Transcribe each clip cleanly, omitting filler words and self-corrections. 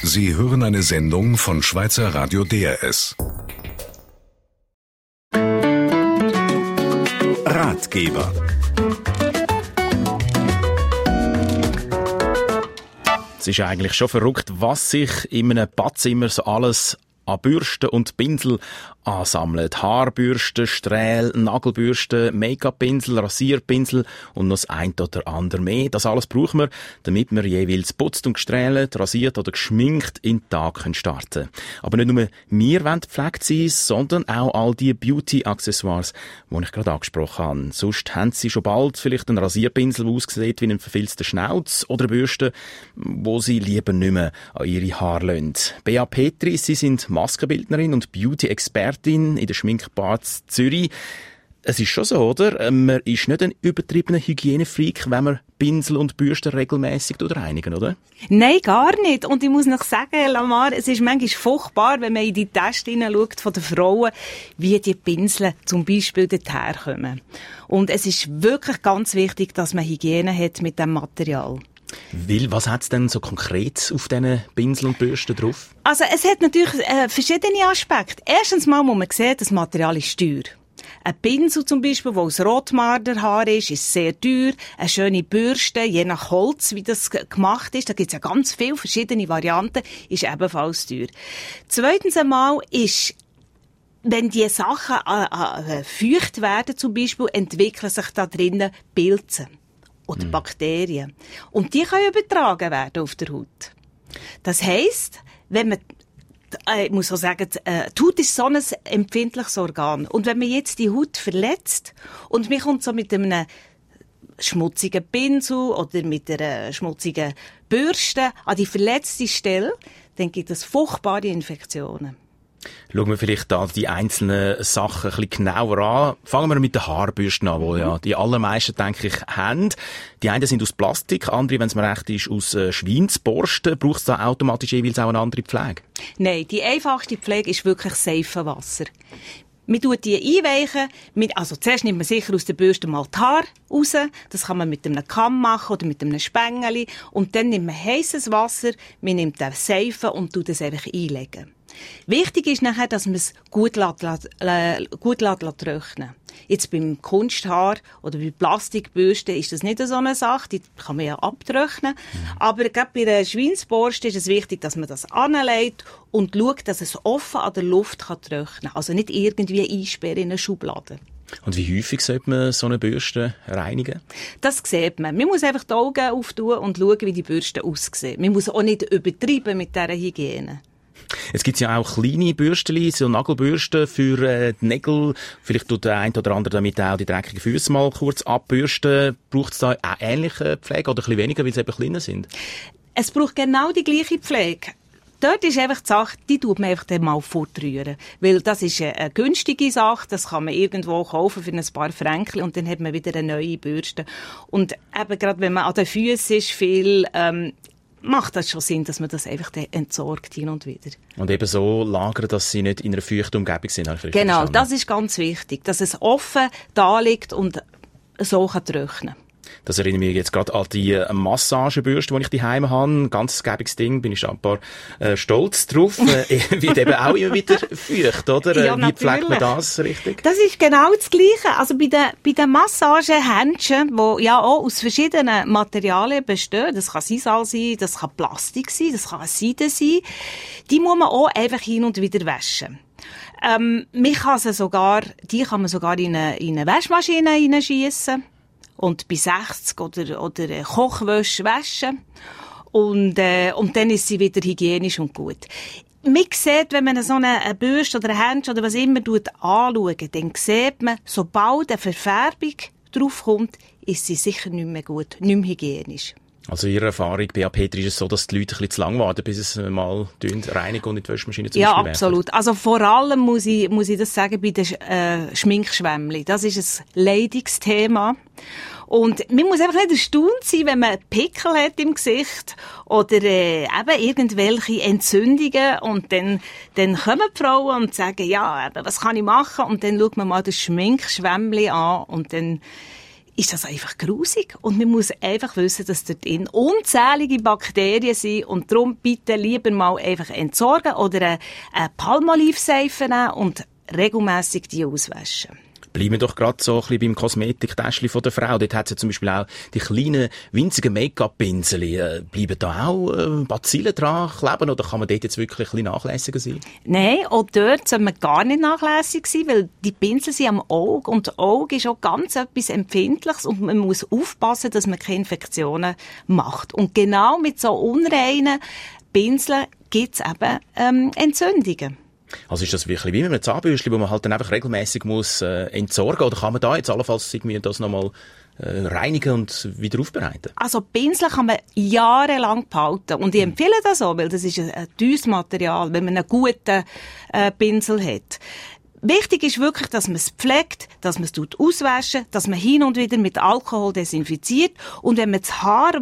Sie hören eine Sendung von Schweizer Radio DRS. Ratgeber. Es ist eigentlich schon verrückt, was sich in einem Badzimmer so alles an Bürsten und Pinsel ansammelt. Haarbürsten, Strähl, Nagelbürsten, Make-up-Pinsel, Rasierpinsel und noch das ein oder andere mehr. Das alles brauchen wir, damit wir jeweils putzt und gestrählt, rasiert oder geschminkt in den Tag starten können. Aber nicht nur wir wollen gepflegt sein, sondern auch all die Beauty-Accessoires, die ich gerade angesprochen habe. Sonst haben sie schon bald vielleicht einen Rasierpinsel, der aussieht wie ein verfilzter Schnauz, oder eine Bürste, wo sie lieber nicht mehr an ihre Haare lassen. Bea Petri, sie sind Maskenbildnerin und Beauty-Expertin in der Schminkbar Zürich. Es ist schon so, oder? Man ist nicht ein übertriebener Hygienefreak, wenn man Pinsel und Bürsten regelmässig reinigen, oder? Nein, gar nicht. Und ich muss noch sagen, Lamar, es ist manchmal furchtbar, wenn man in die Tests hineinschaut von den Frauen, wie die Pinsel zum Beispiel dorthin kommen. Und es ist wirklich ganz wichtig, dass man Hygiene hat mit dem Material. Was hat es denn so konkret auf diesen Pinsel und Bürsten drauf? Also es hat natürlich verschiedene Aspekte. Erstens mal muss man sehen, das Material ist teuer. Ein Pinsel zum Beispiel, der aus Rotmarderhaar ist sehr teuer. Eine schöne Bürste, je nach Holz, wie das gemacht ist, da gibt es ja ganz viele verschiedene Varianten, ist ebenfalls teuer. Zweitens einmal ist, wenn die Sachen feucht werden zum Beispiel, entwickeln sich da drinnen Pilze oder Bakterien. Und die können übertragen werden auf der Haut. Das heisst, wenn man, ich muss auch sagen, die Haut ist so ein empfindliches Organ. Und wenn man jetzt die Haut verletzt und man kommt so mit einem schmutzigen Pinsel oder mit einer schmutzigen Bürste an die verletzte Stelle, dann gibt es furchtbare Infektionen. Schauen wir vielleicht da die einzelnen Sachen ein bisschen genauer an. Fangen wir mit den Haarbürsten an, die ja die allermeisten, denke ich, haben. Die einen sind aus Plastik, andere, wenn es mir recht ist, aus Schweinsborsten. Braucht es da automatisch jeweils auch eine andere Pflege? Nein, die einfachste Pflege ist wirklich Seifenwasser. Man tut die einweichen. Also zuerst nimmt man sicher aus der Bürste mal die Haare raus. Das kann man mit einem Kamm machen oder mit einem Spengeli. Und dann nimmt man heisses Wasser, man nimmt den Seifen und tut es einfach einlegen. Wichtig ist nachher, dass man es gut trocknen. Jetzt beim Kunsthaar oder bei Plastikbürsten ist das nicht so eine Sache, die kann man ja abtrocknen. Aber gerade bei einer Schweinsborste ist es wichtig, dass man das anlegt und schaut, dass es offen an der Luft trocknen kann. Also nicht irgendwie einsperren in eine Schublade. Und wie häufig sollte man so eine Bürste reinigen? Das sieht man. Man muss einfach die Augen auftun und schauen, wie die Bürste aussehen. Man muss auch nicht übertreiben mit dieser Hygiene. Es gibt ja auch kleine Bürstchen, so Nagelbürsten für die Nägel. Vielleicht tut der eine oder andere damit auch die dreckigen Füße mal kurz abbürsten. Braucht es da auch ähnliche Pflege oder ein bisschen weniger, weil sie eben kleiner sind? Es braucht genau die gleiche Pflege. Dort ist einfach die Sache, die tut man einfach dann mal fortrühren. Weil das ist eine günstige Sache, das kann man irgendwo kaufen für ein paar Fränkchen und dann hat man wieder eine neue Bürste. Und eben gerade wenn man an den Füßen ist, viel, macht das schon Sinn, dass man das einfach entsorgt hin und wieder. Und eben so lagern, dass sie nicht in einer feuchten Umgebung sind. Genau, das ist ganz wichtig, dass es offen da liegt und so kann trocknen. Das erinnert mich jetzt gerade an die Massagebürste, die ich daheim habe. Ein ganz gäbiges Ding, bin ich ein paar stolz drauf. Wird eben auch immer wieder feucht, oder? Ja, wie pflegt man das richtig? Das ist genau das Gleiche. Also bei den Massagehändchen, die ja auch aus verschiedenen Materialien bestehen, das kann Sisal sein, das kann Plastik sein, das kann Seide sein, die muss man auch einfach hin und wieder waschen. Die kann man sogar in eine Waschmaschine hineinschiessen. Und bei 60 oder Kochwäsche waschen. Und dann ist sie wieder hygienisch und gut. Man sieht, wenn man so eine Bürste oder ein Händchen oder was immer anschaut, dann sieht man, sobald eine Verfärbung draufkommt, ist sie sicher nicht mehr gut, nicht mehr hygienisch. Also Ihre Erfahrung, Bea Petri, ist es so, dass die Leute ein bisschen zu lang warten, bis es mal reinigen und in die Waschmaschine zum Beispiel werfen? Ja, absolut. Also vor allem muss ich das sagen bei den Schminkschwämmli. Das ist ein leidiges Thema. Und man muss einfach nicht erstaunt sein, wenn man Pickel hat im Gesicht oder eben irgendwelche Entzündungen und dann kommen die Frauen und sagen, ja, was kann ich machen? Und dann schaut man mal das Schminkschwämmli an und dann ist das einfach grusig. Und man muss einfach wissen, dass dort drin unzählige Bakterien sind und darum bitte lieber mal einfach entsorgen oder eine Palmolivseife nehmen und regelmässig die auswaschen. Bleiben wir doch gerade so ein bisschen beim Kosmetiktäschchen von der Frau. Dort hat sie zum Beispiel auch die kleinen, winzigen Make-up-Pinsel. Bleiben da auch Bazillen dran kleben oder kann man dort jetzt wirklich ein bisschen nachlässiger sein? Nein, auch dort soll man gar nicht nachlässig sein, weil die Pinsel sind am Auge und das Auge ist auch ganz etwas Empfindliches und man muss aufpassen, dass man keine Infektionen macht. Und genau mit so unreinen Pinseln gibt es eben Entzündungen. Also ist das wirklich wie mit einem Zahnbürstchen, wo man halt dann einfach regelmässig muss entsorgen, oder kann man da jetzt allenfalls irgendwie das nochmal reinigen und wieder aufbereiten? Also Pinsel kann man jahrelang behalten und ich empfehle das auch, weil das ist ein teures Material, wenn man einen guten Pinsel hat. Wichtig ist wirklich, dass man es pflegt, dass man es auswaschen, dass man hin und wieder mit Alkohol desinfiziert und wenn man das Haar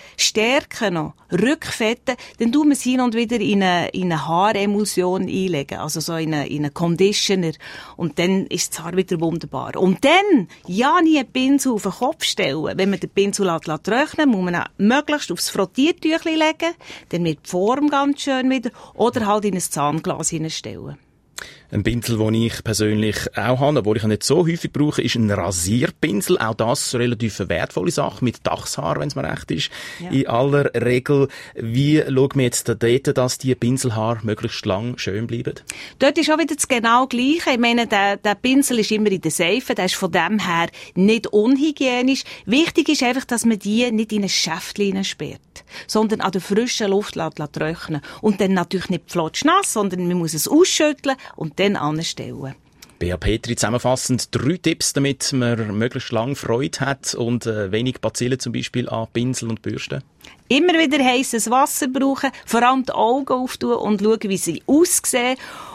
stärken noch rückfetten, dann tut man es hin und wieder in eine Haaremulsion einlegen, also so in einen Conditioner und dann ist das Haar wieder wunderbar. Und dann ja nie einen Pinsel auf den Kopf stellen. Wenn man den Pinsel trocknen muss man ihn möglichst aufs Frottiertüchli legen, dann wird die Form ganz schön wieder oder halt in ein Zahnglas hineinstellen. Ein Pinsel, den ich persönlich auch habe, obwohl ich ihn nicht so häufig brauche, ist ein Rasierpinsel. Auch das relativ eine wertvolle Sache, mit Dachshaar, wenn es mir recht ist. Ja. In aller Regel. Wie schaut man jetzt dort, dass die Pinselhaare möglichst lang schön bleiben? Dort ist auch wieder das genau Gleiche. Ich meine, der Pinsel ist immer in der Seife, der ist von dem her nicht unhygienisch. Wichtig ist einfach, dass man die nicht in ein Schäftchen sperrt, sondern an der frischen Luft trocknen. Und dann natürlich nicht flotschnass, sondern man muss es ausschütteln und dann anstellen. Bea Petri, zusammenfassend 3 Tipps, damit man möglichst lange Freude hat und wenig Bazillen zum Beispiel an Pinsel und Bürsten. Immer wieder heisses Wasser brauchen, vor allem die Augen auftun und schauen, wie sie aussehen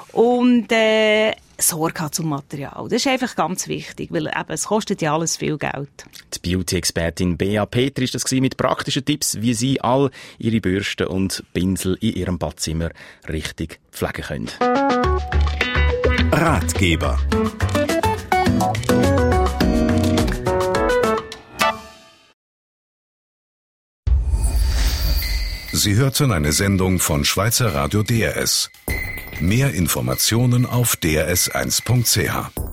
und Sorge haben zum Material. Das ist einfach ganz wichtig, weil eben, es kostet ja alles viel Geld. Die Beauty-Expertin Bea Petri ist das mit praktischen Tipps, wie Sie all Ihre Bürsten und Pinsel in Ihrem Badzimmer richtig pflegen können. Ratgeber. Sie hörten eine Sendung von Schweizer Radio DRS. Mehr Informationen auf drs1.ch.